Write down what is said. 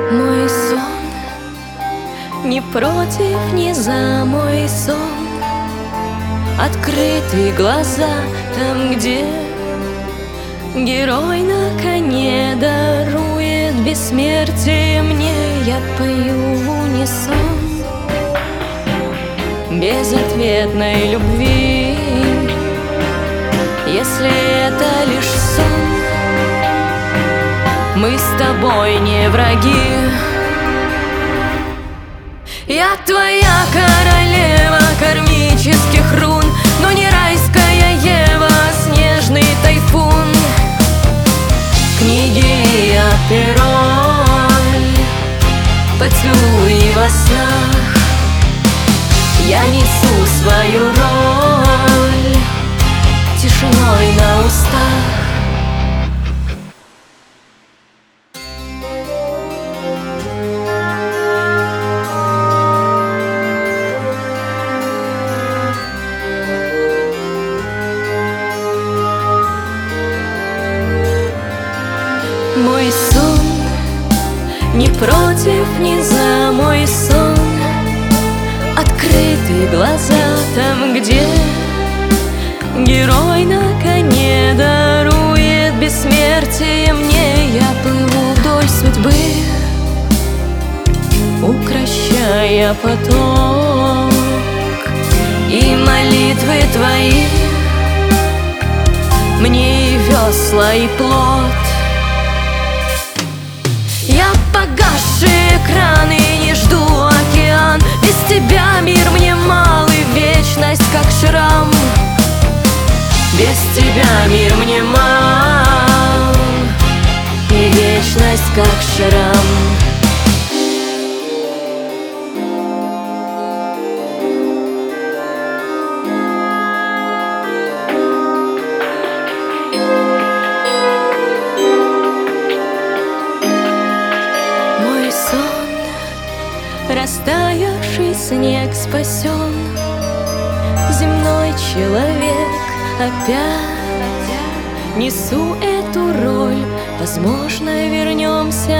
Мой сон не против, не за мой сон. Открытые глаза там, где герой на коне дарует бессмертие мне. Я пою в унисон безответной любви. Если это лишь сон, мы с тобой не враги. Я твоя королева кармических рун, но не райская Ева, снежный тайфун. Книги о перроль, поцелуи во снах. Я несу свою роль тишиной на устах. Мой сон не против, не за мой сон. Открытые глаза там, где герой на коне дарует бессмертие мне. Я плыву вдоль судьбы, укрощая поток, и молитвы твои мне и весла, и плот. Я погасший экран и не жду океан. Без тебя мир мне мал, и вечность как шрам. Без тебя мир мне мал, и вечность как шрам. Растаявший снег спасен, земной человек опять. Несу эту роль, возможно, вернемся